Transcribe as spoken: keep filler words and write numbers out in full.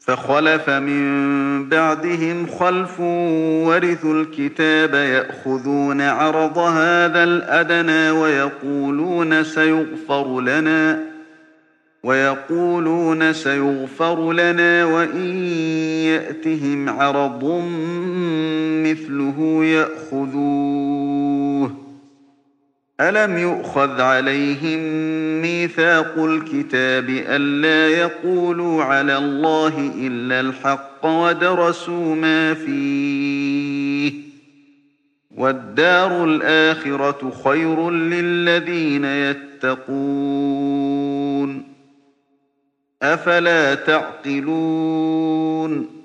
فخلف من بعدهم خلف ورثوا الكتاب يأخذون عرض هذا الأدنى ويقولون سيغفر لنا ويقولون سيغفر لنا وإن يأتهم عرض مثله يأخذوه. ألم يؤخذ عليهم ميثاق الكتاب ألا يقولوا على الله إلا الحق ودرسوا ما فيه والدار الآخرة خير للذين يتقون أفلا تعقلون